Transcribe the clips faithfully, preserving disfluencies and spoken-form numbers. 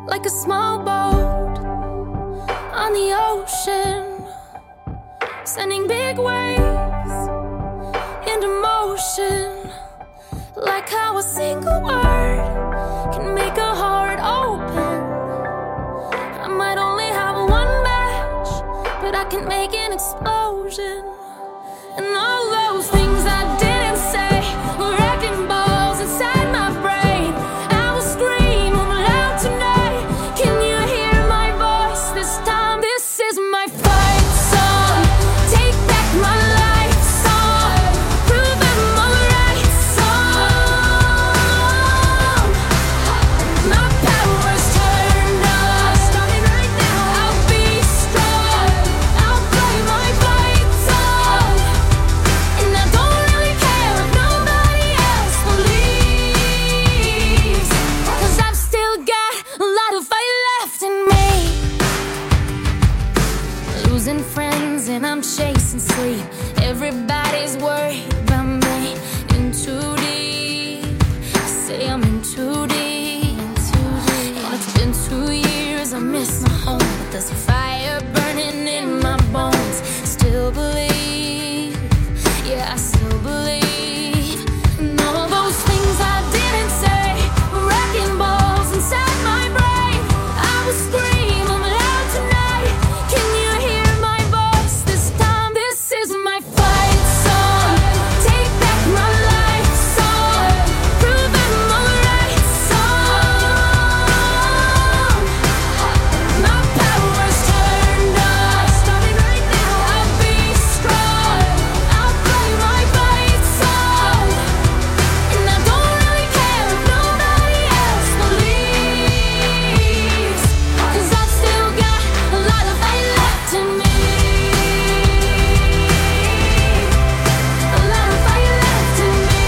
like a small boat on the ocean, sending big waves into motion. Like how a single word can make a heart open. I might only have one match, but I can make an explosion. And all those things I didn't say were wrecking balls inside my brain. I will scream loud tonight. Can you hear my voice this time? This is my fight song. Take back my life song. Prove I'm alright song. My power's turned on. Starting right now. I'll be strong. I'll play my fight song. And I don't really care if nobody else believes, 'cause I've still got a lot of fight left in me. Losing friends and I'm chasing sleep. Everybody's worried about me. In too deep. Say I'm in too deep. And it's been two years, I miss my home, but there's a fire burning in my bones. Still believe, yeah, I still believe. And all those things I didn't say were wrecking balls inside my brain. I will scream I'm loud tonight. Can you hear my voice this time? This is my fight song. Take back my life song. Prove I'm alright song. My power's turned on. Starting right now. I'll be strong. I'll play my fight song. And I don't really care if nobody else believes, 'cause I've still got a lot of fight left in me. A lot of fight left in me.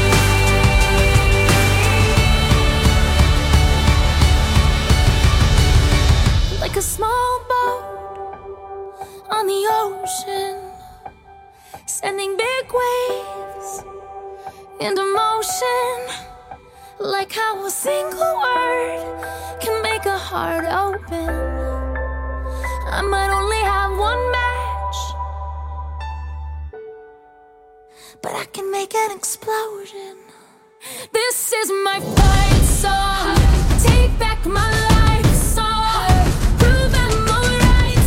Like a small boat on the ocean, sending big waves into motion. Like how a single word can make a heart open. I might only have one match, but I can make an explosion. This is my fight song. Take back my life song. Prove I'm alright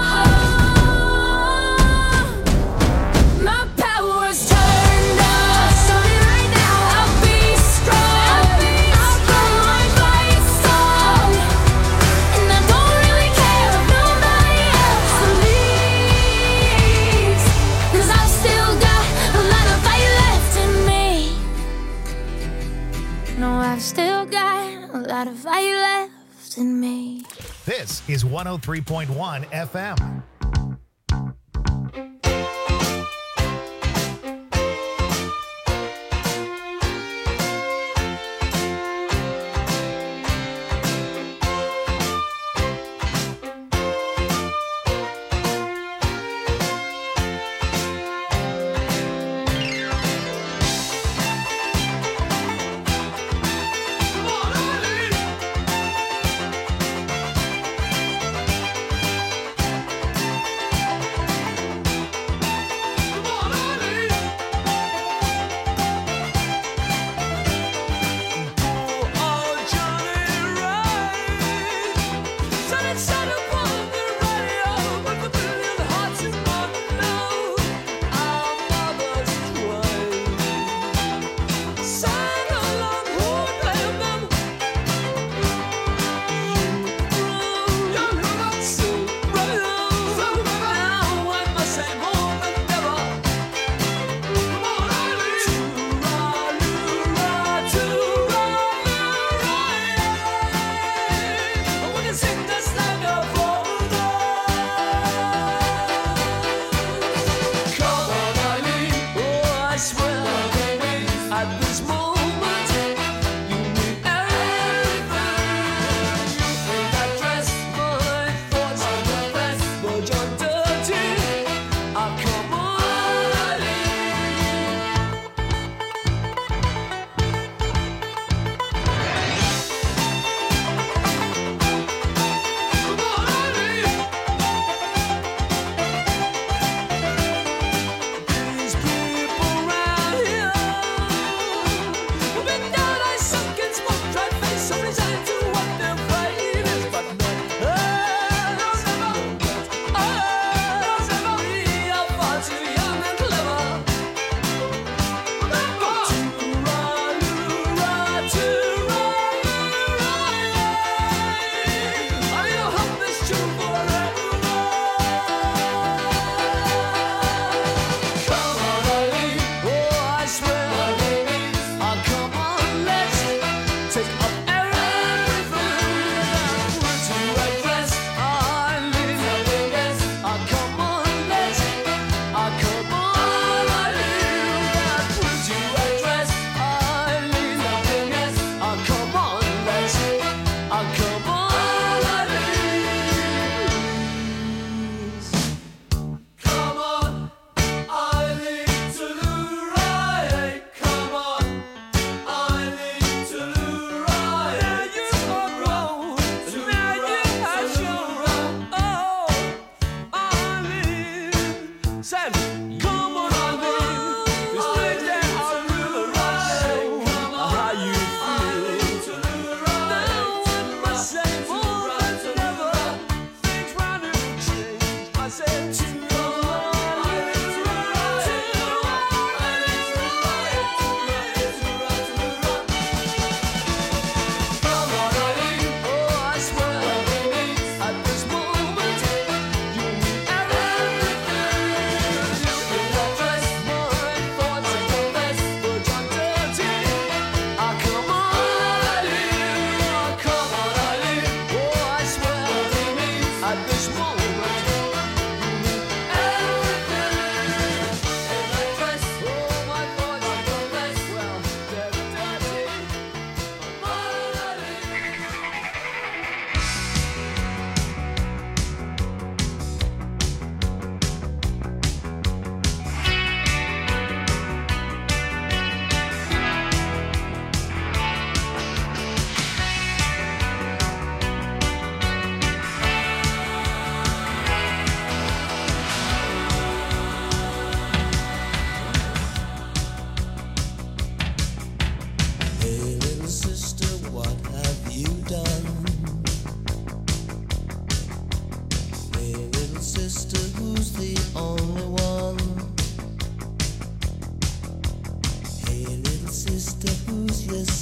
song. My power's turned on. Starting right now. I'll be strong. I'll play my fight song. And I don't really care if nobody else believes, 'cause I've still got a lot of fight left in me. No, I've still got a lot of fight left in me. This is one oh three point one F M.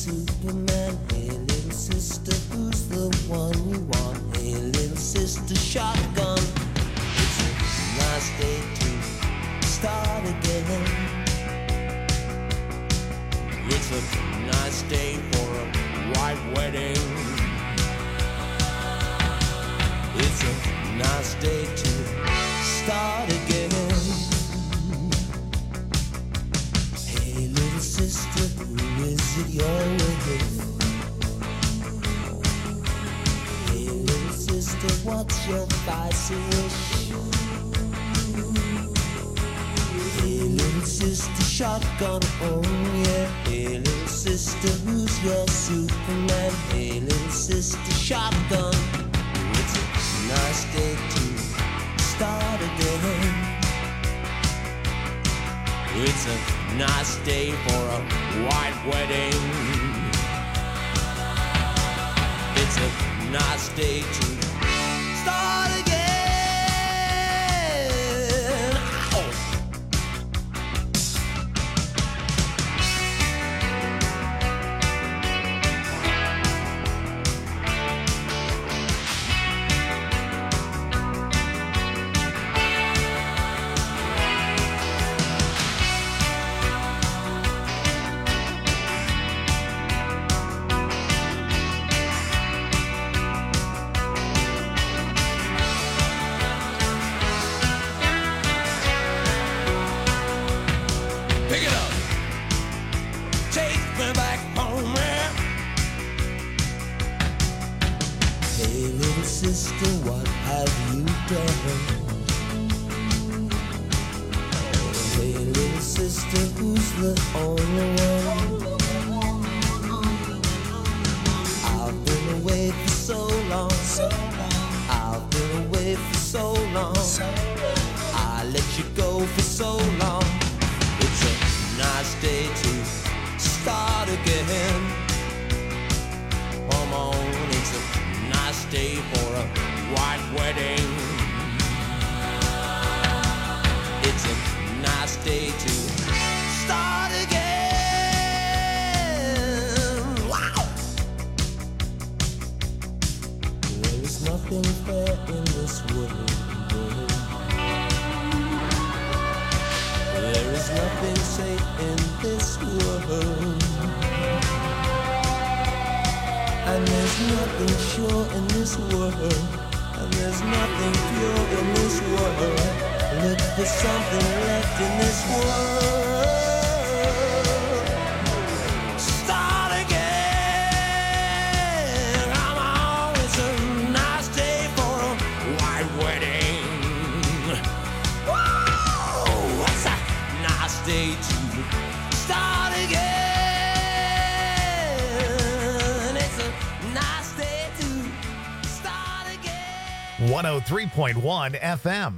Superman? Hey, little sister, who's the one you want? Hey, little sister, shotgun. It's a nice day to start again. It's a nice day for a white wedding. It's a nice day to start again. Hey, little sister, who is it you're with? Hey, little sister, what's your spicy wish? Hey, little sister, shotgun, oh yeah. Hey, little sister, who's your Superman? Hey, little sister, shotgun. It's a nice day to start again. It's a nice day for a white wedding. It's a nice day to start again. Ow. Pick it up. Take me back home, man. Hey, little sister, what have you done? Hey, little sister, who's the only one? I've been away for so long. I've been away for so long. I let you go for so long. It's a nice day to start again. Come on, it's a nice day for a white wedding. It's a nice day to start again. Wow! There is nothing fair in this world. There is nothing safe in this world. And there's nothing sure in this world. And there's nothing pure in this world. Look for something left in this world. Start again. Come on, it's a nice day for a white wedding. Whoa, it's a nice day to start again. It's a nice day to start again. one oh three point one F M.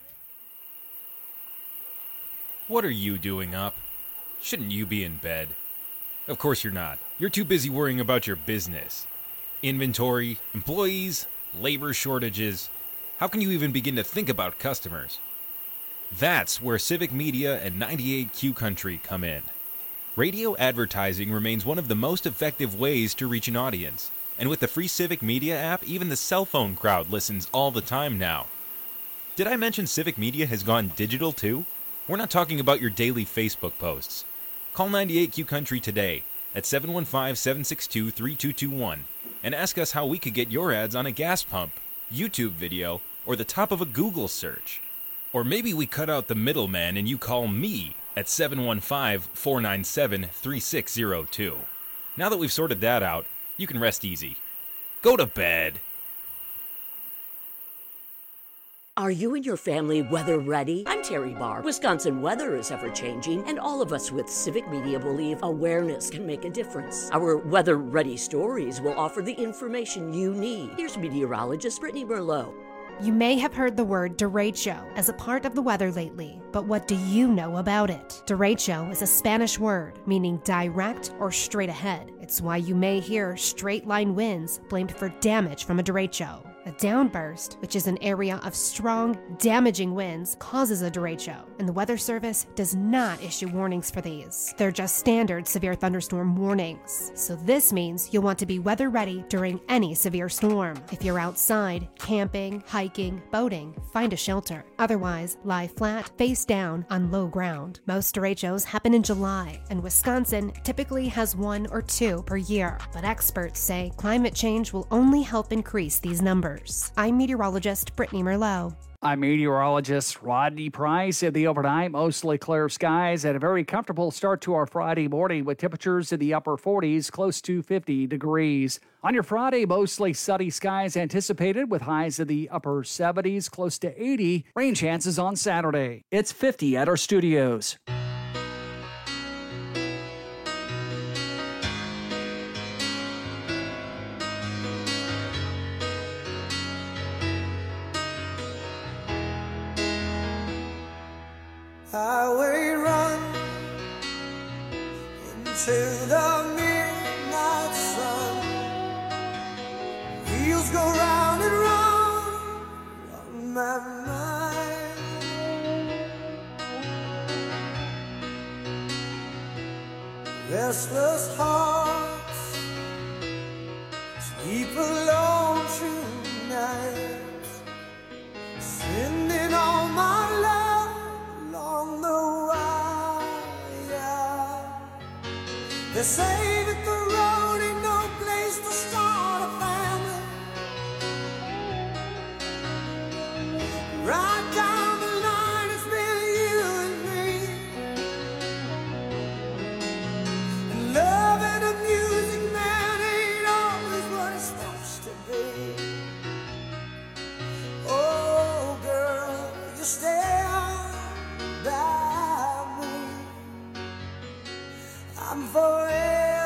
What are you doing up? Shouldn't you be in bed? Of course you're not. You're too busy worrying about your business. Inventory, employees, labor shortages. How can you even begin to think about customers? That's where Civic Media and ninety-eight Q Country come in. Radio advertising remains one of the most effective ways to reach an audience. And with the free Civic Media app, even the cell phone crowd listens all the time now. Did I mention Civic Media has gone digital too? We're not talking about your daily Facebook posts. Call ninety-eight Q Country today at seven one five, seven six two, three two two one and ask us how we could get your ads on a gas pump, YouTube video, or the top of a Google search. Or maybe we cut out the middleman and you call me at seven one five, four nine seven, three six zero two. Now that we've sorted that out, you can rest easy. Go to bed. Are you and your family weather ready? I'm Terry Barr. Wisconsin weather is ever changing, and all of us with Civic Media believe awareness can make a difference. Our weather ready stories will offer the information you need. Here's meteorologist Brittany Merlot. You may have heard the word derecho as a part of the weather lately, but what do you know about it? Derecho is a Spanish word meaning direct or straight ahead. It's why you may hear straight line winds blamed for damage from a derecho. A downburst, which is an area of strong, damaging winds, causes a derecho, and the Weather Service does not issue warnings for these. They're just standard severe thunderstorm warnings. So this means you'll want to be weather ready during any severe storm. If you're outside, camping, hiking, boating, find a shelter. Otherwise, lie flat, face down, on low ground. Most derechos happen in July, and Wisconsin typically has one or two per year. But experts say climate change will only help increase these numbers. I'm meteorologist Brittany Merlot. I'm meteorologist Rodney Price. In the overnight, mostly clear skies and a very comfortable start to our Friday morning with temperatures in the upper forties, close to fifty degrees. On your Friday, mostly sunny skies anticipated with highs in the upper seventies, close to eighty. Rain chances on Saturday. It's fifty at our studios. Highway run into the midnight sun. Wheels go round and round on my mind. Restless hearts sleep alone tonight, sending all my love along the wire. They say that the road ain't no place to start a family. Right down the line, it's been you and me. And love and a music man ain't always what it's supposed to be. Oh, girl, you stay by me. I'm forever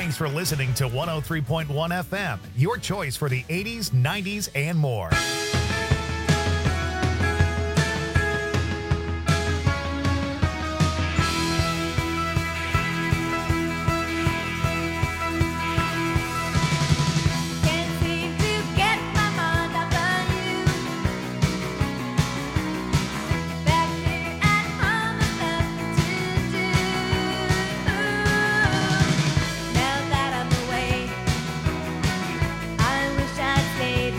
Thanks for listening to one oh three point one F M, your choice for the eighties, nineties, and more. I wish I'd stayed.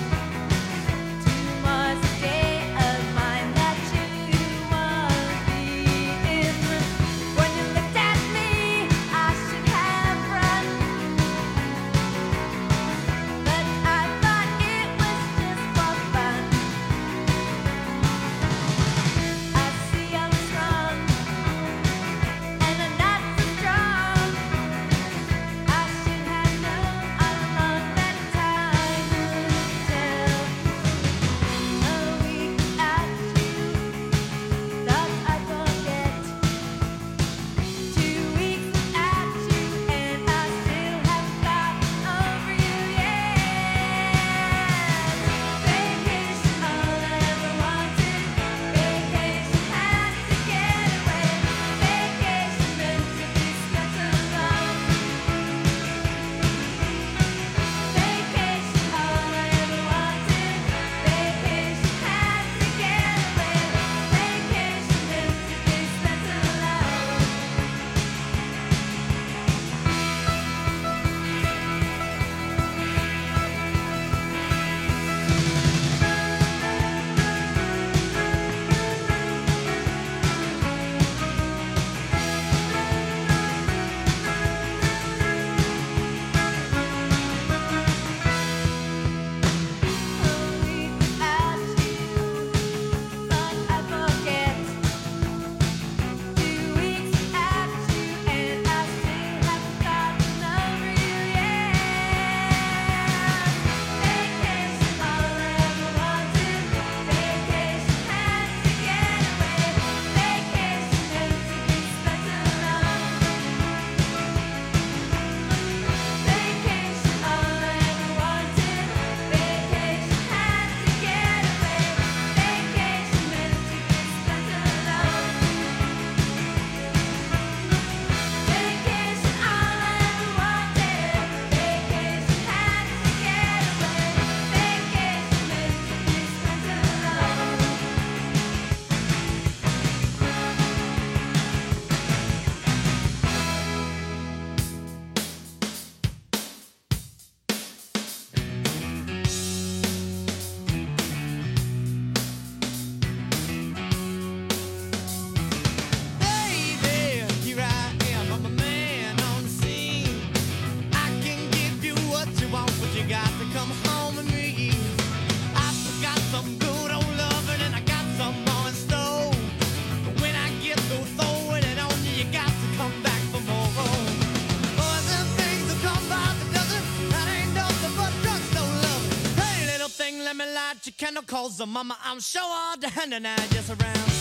candle calls the mama. I'm sure all the hand and I just around.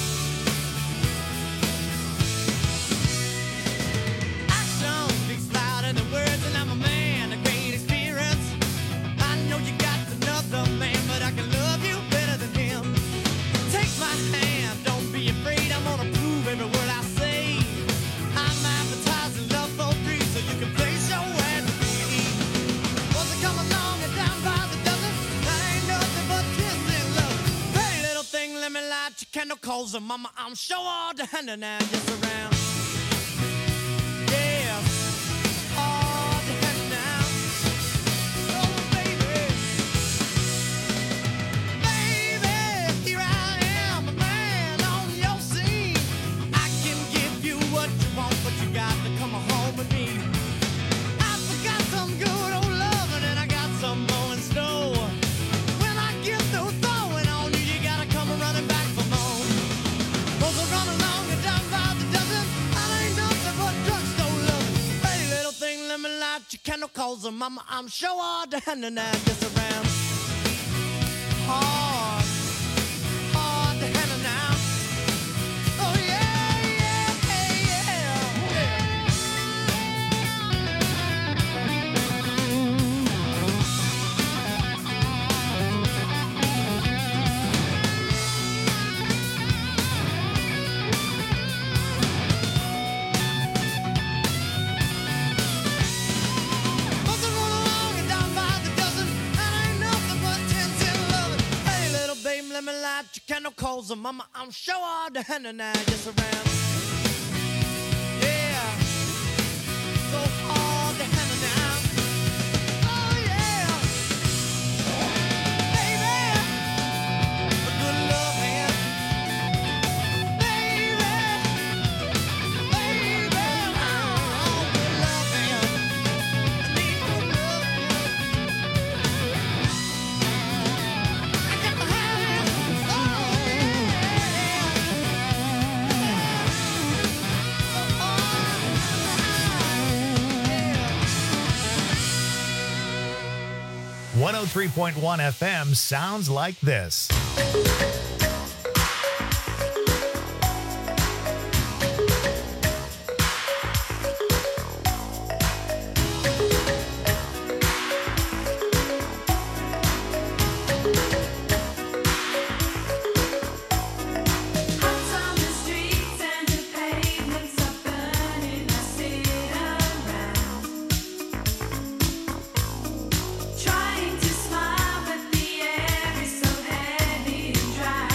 Action speaks louder than words, and I'm a man of great experience. I know you got another man, but I can love you better than him. Take my hand, don't be afraid. I'm gonna prove every word I say. I'm advertising love for free, so you can place your ad to me. Once I come along and down by the dozen, that ain't nothing but kissing love. Hey, little thing, let me light your candle, calls her mama. I'm sure all the hand and I just around. Yeah, all the hand now. Oh, baby. Baby, here I am, a man on your scene. I can give you what you want, but you got to come home with me. I forgot some good old loving, and I got some more in store. When I get through throwing on you, you gotta come running back for more. Folks are running along and down by the dozen. I ain't nothing but drugstore love. Hey, little thing, let me light your candle, calls her mama. I'm sure all the hand and I just around. Hard, hard the hand and now. Oh yeah, yeah, yeah, yeah. light your candle calls, mama, I'm sure all the hand now just around. Yeah, so hard to handle now. Oh yeah, baby, a good love hand, baby, baby, oh, good love hand. I need good love hand. I got to have it. Oh one oh three point one F M sounds like this. Hearts on the streets and the pavements are burning. I sit around, trying to smile, but the air is so heavy and dry.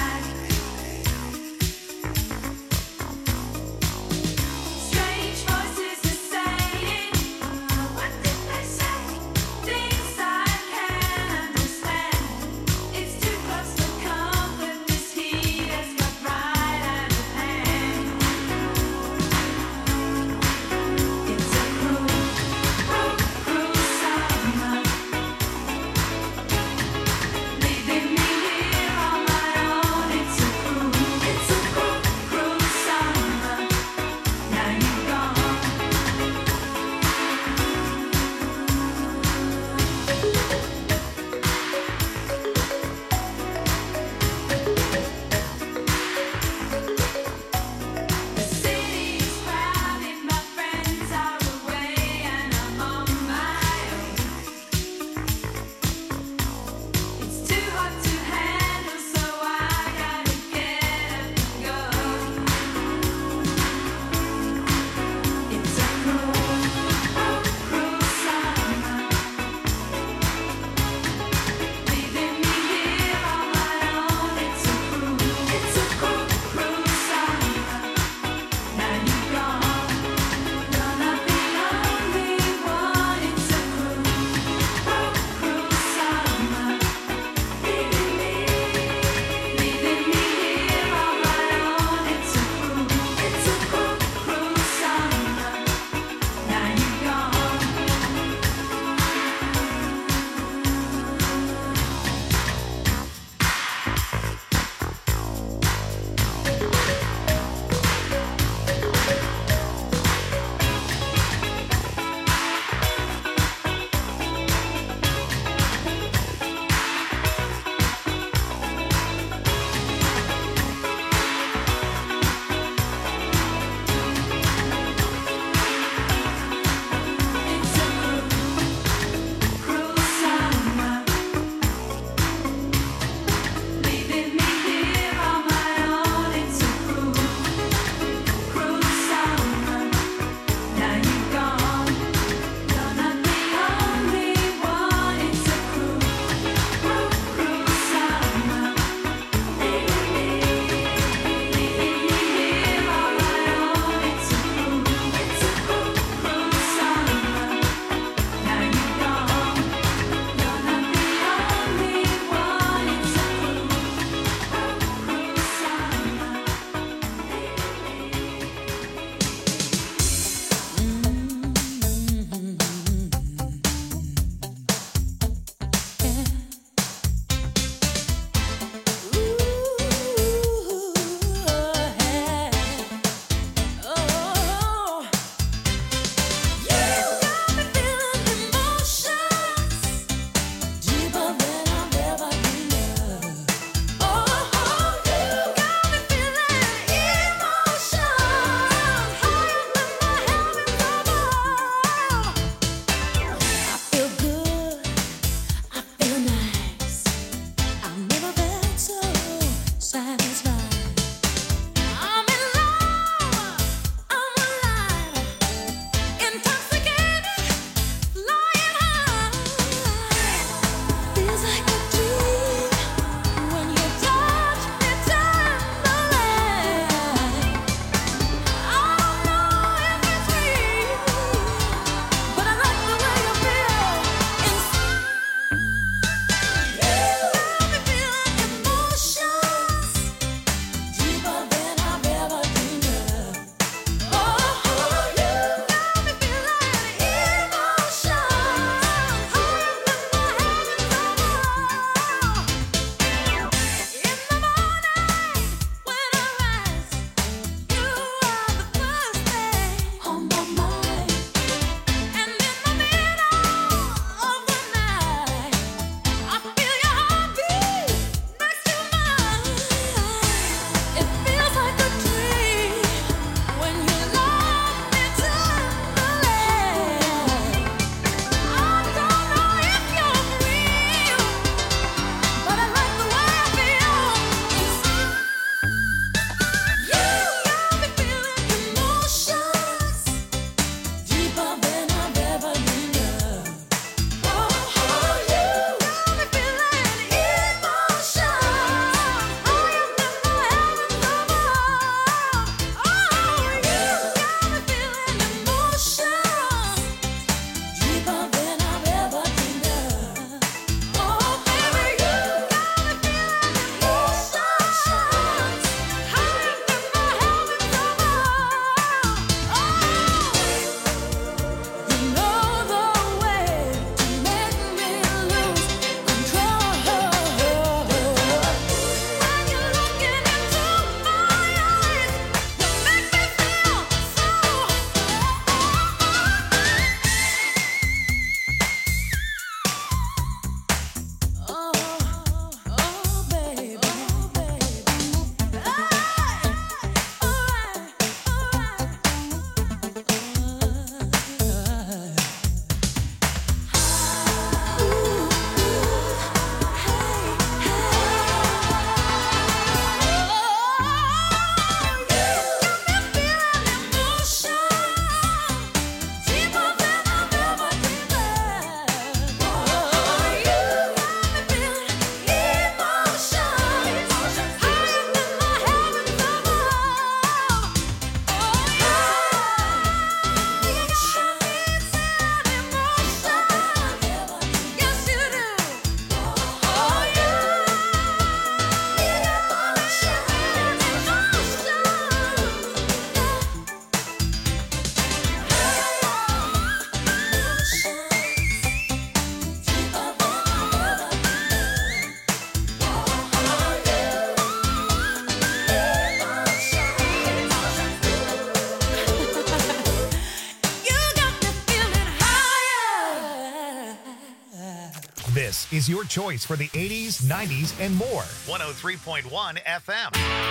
This is your choice for the eighties, nineties, and more. one oh three point one F M.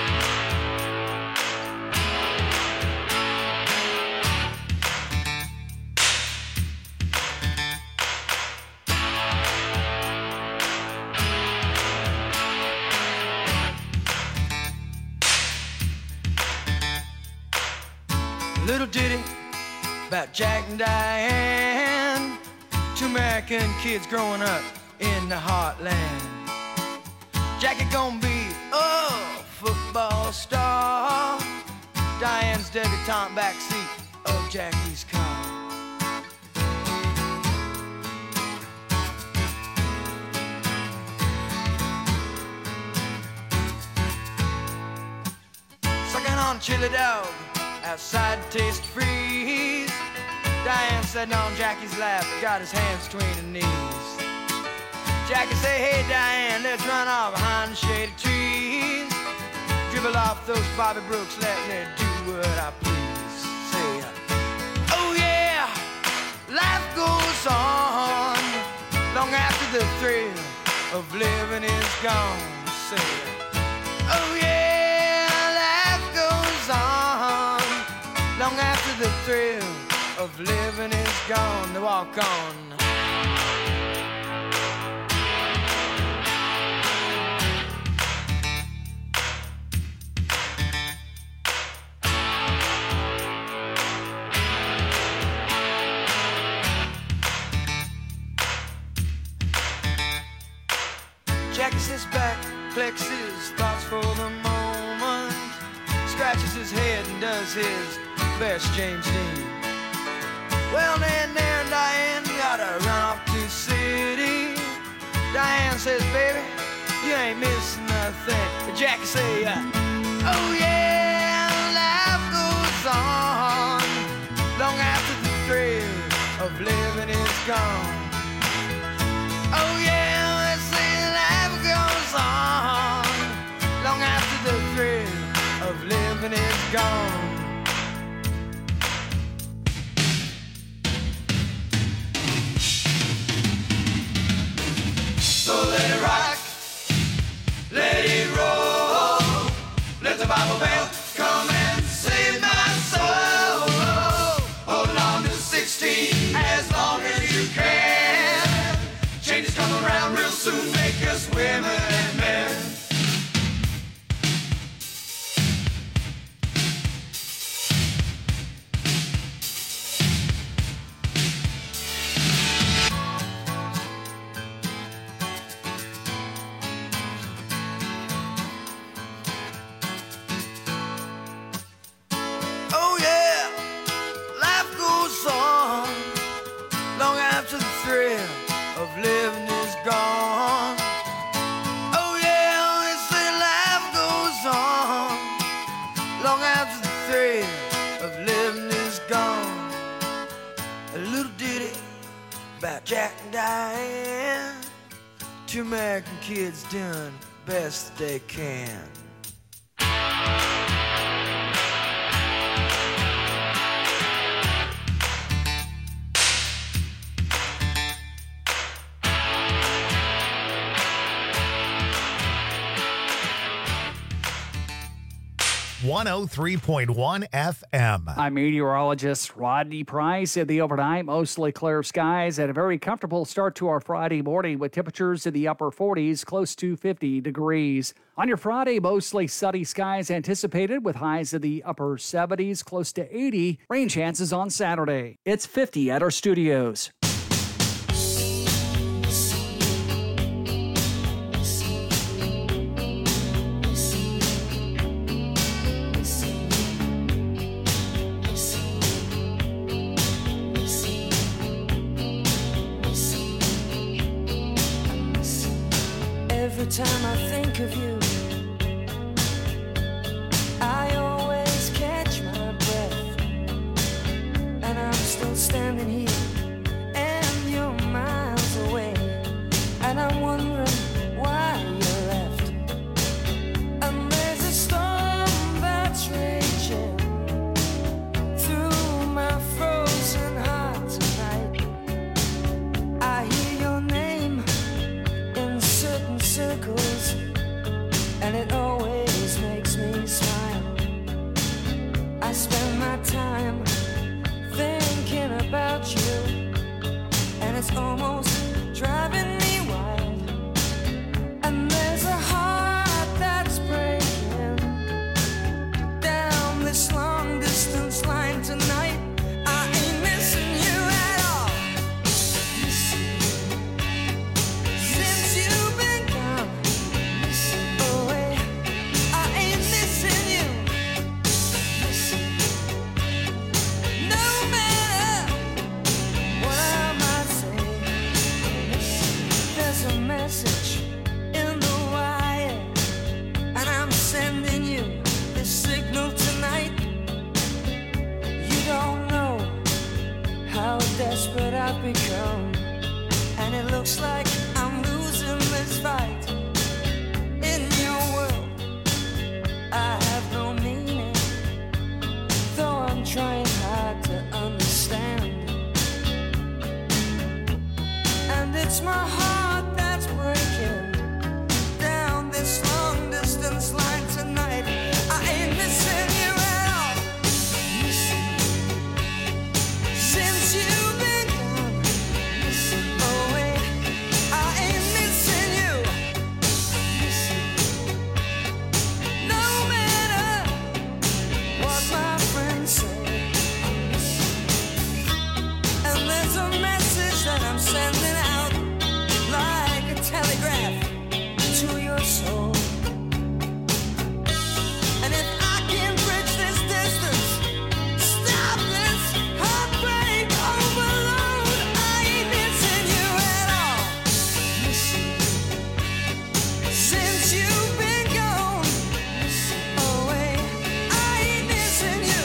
Little ditty about Jack and Diane, two American kids growing up in the heartland. Jackie gonna be a football star, Diane's debutante backseat of Jackie's car. Sucking on chili dog outside Taste Freeze, Diane sitting on Jackie's lap, got his hands between her knees. Jackie say, hey Diane, let's run off behind the shady trees. Dribble off those Bobby Brooks, let me do what I please. Say, oh yeah, life goes on long after the thrill of living is gone. Say, oh yeah, life goes on long after the thrill of living is gone. To walk on. Jackie sits back, collects his thoughts for the moment, scratches his head and does his best James Dean. Well, then there and Diane gotta run off to the city. Diane says, baby, you ain't missing nothing. But Jackie say, uh, oh yeah, life goes on long after the thrill of living is gone. Oh yeah, they say life goes on long after the thrill of living is gone. So let it rock, let it roll, let the Bible bell come and save my soul. Hold on to sixteen as long as you can. Changes come around real soon, make us women and men. Oh yeah, life goes on long after the thrill of living is gone. Oh yeah, they say life goes on long after the thrill of living is gone. A little ditty about Jack and Diane, two American kids doing best they can. one oh three point one F M. I'm meteorologist Rodney Price. In the overnight, mostly clear skies and a very comfortable start to our Friday morning with temperatures in the upper forties, close to fifty degrees. On your Friday, mostly sunny skies anticipated with highs in the upper seventies, close to eighty. Rain chances on Saturday. It's fifty at our studios. Every time I think of you, I always catch my breath, and I'm still standing here it's my heart that's breaking down this long distance line tonight. I ain't missing you at all. Since you've been gone. Oh wait, I ain't missing you. No matter what my friends say. And there's a message that I'm sending out like a telegraph to your soul. And if I can bridge this distance, stop this heartbreak overload, I ain't missing you at all. Since you've been gone away, I ain't missing you.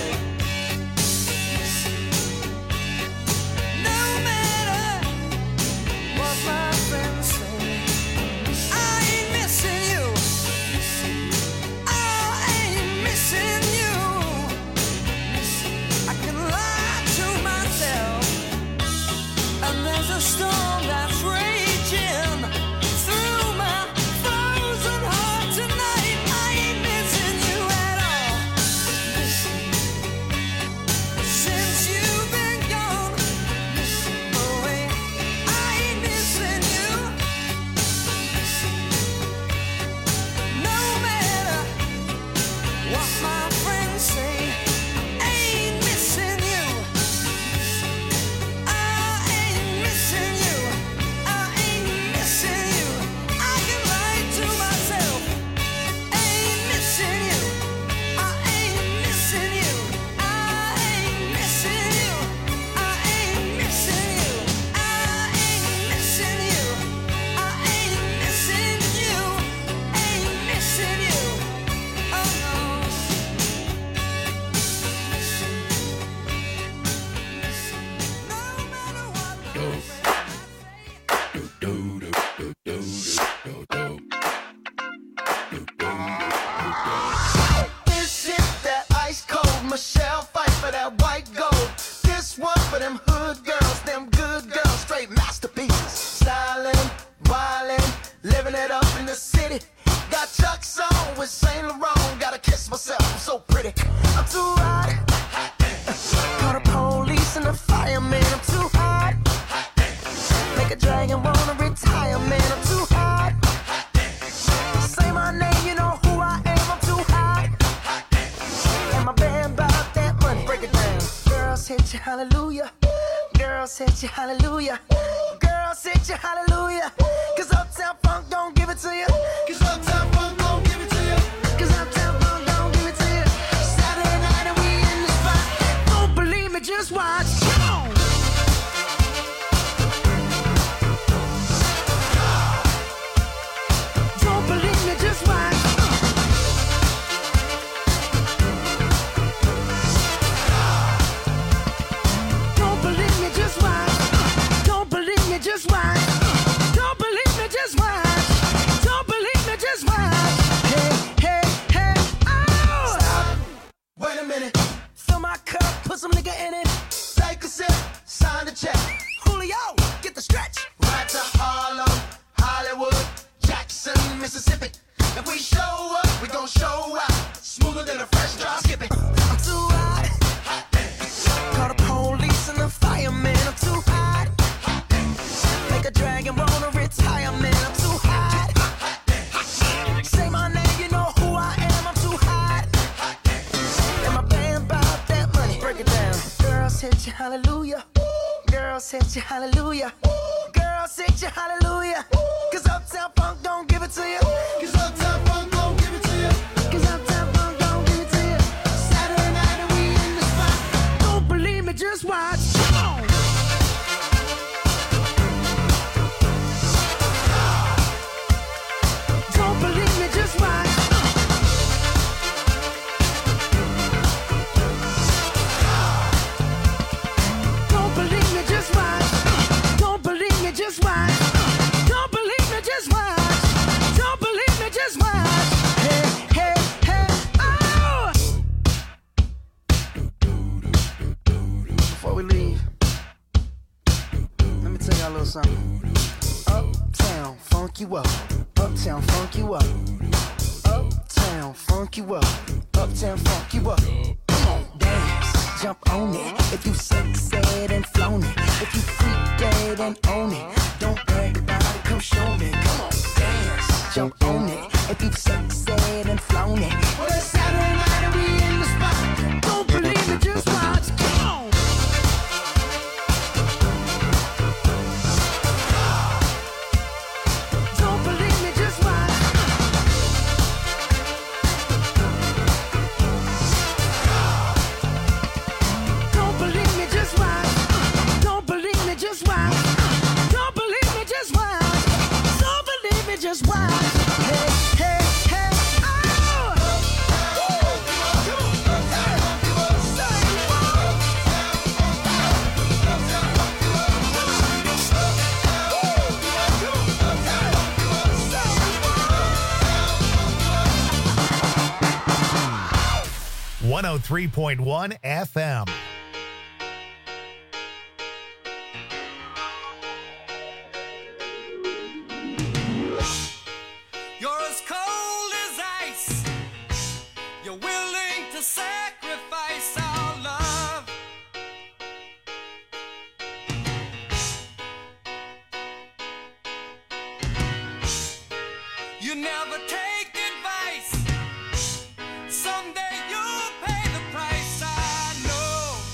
No matter what my friends say, I ain't missing you. I ain't missing you. I can lie to myself, and there's a storm that's raging through my frozen heart tonight. I ain't missing you at all. Since you've been gone away, I ain't missing you. No matter what my friends say, ain't missing you. I ain't missing you. I ain't missing you. I can lie to myself. Ain't missing you. I ain't missing you. I ain't missing you. I ain't missing you. I ain't missing you. I ain't missing you. Ain't missing you. Oh no. No matter what my friends say. This is that ice cold Michelle fight for that white gold. This one for them hood girls, them good girls, straight masterpieces. Styling, wildin', living it up in the city. Got Chuck's on with Saint Laurent. Gotta kiss myself, I'm so pretty. I'm too hot. Call the police and the fireman. I'm too hot. Make a dragon wanna retire, man. I'm too hot. Say my name, you know who I am. I'm too hot. And my band bought that money. Break it down. Girls hit you, hallelujah. Girls hit you, hallelujah. Girls hit you, hallelujah. Cause Uptown Funk don't give it to you. Cause Uptown Funk don't give it to you. Cause Uptown Funk don't give it to you. Saturday night and we in the spot. Don't believe me, just watch. Come on. Don't believe me, just watch. Don't believe me, just watch. Don't believe me, just watch. Don't believe me, just watch. Don't believe me, just watch. Hey, hey, hey, oh! Stop. Wait a minute. Fill my cup, put some nigga in it. Take a sip, sign the check. Julio, get the stretch. Right to Harlem, Hollywood, Jackson, Mississippi. If we show up, we gon' show out. Smoother than a fresh drop. Skip it. I'm too hot. Call the police and the fireman. I'm too hot. Make a dragon wanna retire, man. I'm too hot. Say my name, you know who I am. I'm too hot. And my band bought that money. Break it down. Girls hit you, hallelujah. Girls hit you, hallelujah. Girls hit you, hallelujah. Cause Uptown Funk don't give it to you. Cause Uptown Funk don't give it to you. Cause Uptown Funk don't give it to you. Saturday night and we in the spot. Don't believe me, just watch. Come on. Don't believe me, just watch. Don't believe me, just watch. Don't believe me, just watch. Don't believe me, just watch. Don't believe me, funk you up. Uptown funk you up. Uptown funk you up. Uptown funk you up. Come on, dance, jump on it. If you sexed and flown it, if you freak dead and own it, don't brag about it, come show me. Come on, dance, jump on it. If you sexed and flown it, well, it's Saturday night and we in the spot. Don't believe me, just watch. Come on. Don't believe me, just watch. Don't believe me, just watch. Don't believe me, just watch. Don't believe me, just watch. Don't believe me, just watch. Hey, hey, hey, oh! one oh three point one F M. You're as cold as ice. You're willing to sacrifice our love. You never take advice. Someday you'll pay the price, I know.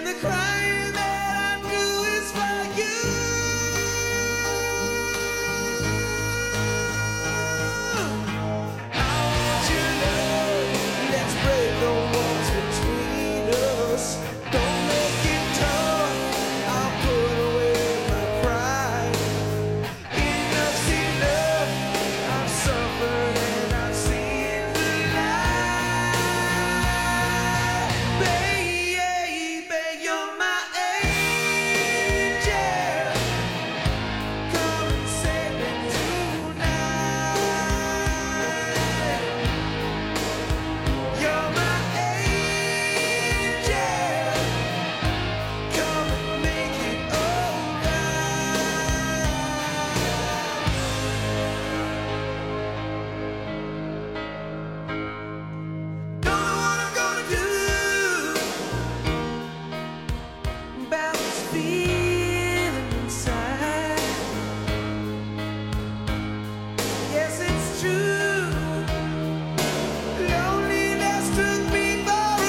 the crying that I do is for you. I want your love. Let's break the walls between us. Don't make it tough. I'll put away my pride. Enough's enough. I've suffered and I've seen the light. Baby, you're my angel. Come and save me tonight. You're my angel. Come and make it alright. Don't know what I'm gonna do about this feeling inside. Yes, it's true. Loneliness took me for a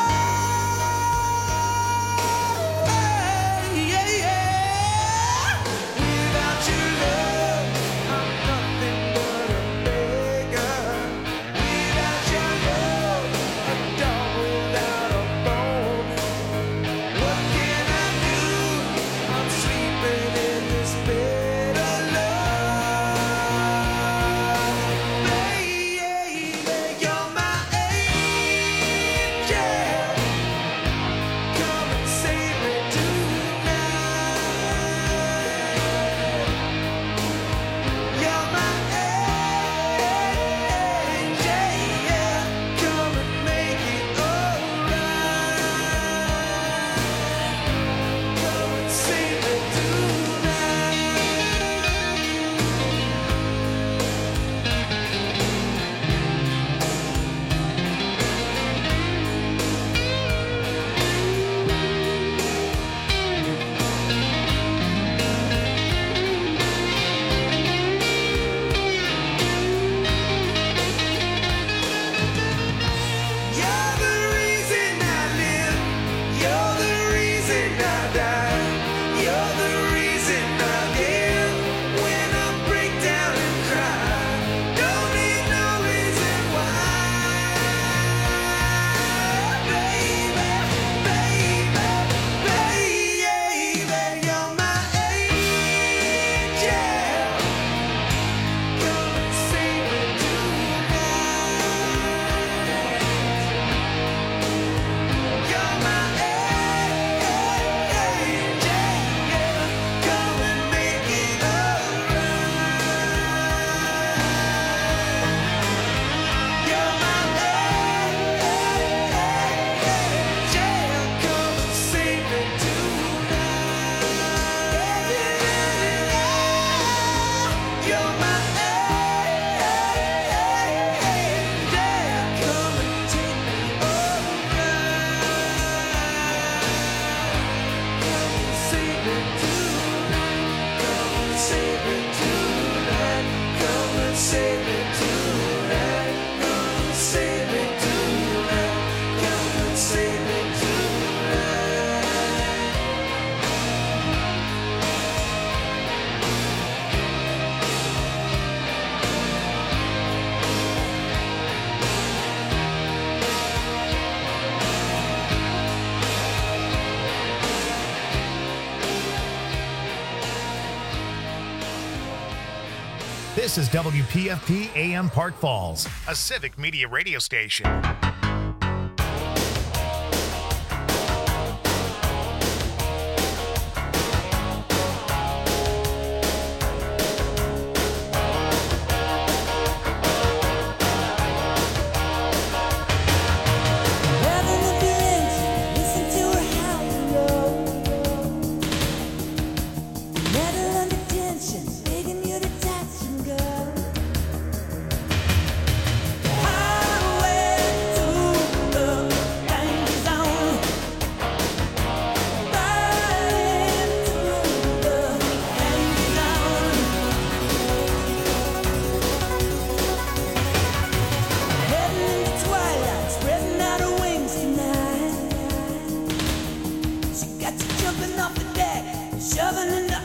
ride. Yeah, yeah. Without your love, I'm nothing but a beggar. Without your love, a dog without a bone. What can I do? I'm sleeping in this bed alone. Baby, you're my angel. Come and save me tonight. You're my angel. Come and make it alright. Come and save me You're the reason I live. You're the reason I die. You're the reason I give when I break down and cry. Don't need no reason why. Baby, baby, baby, you're my angel. Come and save me tonight. You're my angel. Come and make it alright. You're my angel. Come and save me tonight. You're my angel. Come and take me alright. Come and save me tonight. Come and save me tonight. Come and save me tonight. Come and save me This is W P F P A M Park Falls, a civic media radio station. Highway jumping off the deck, shoving and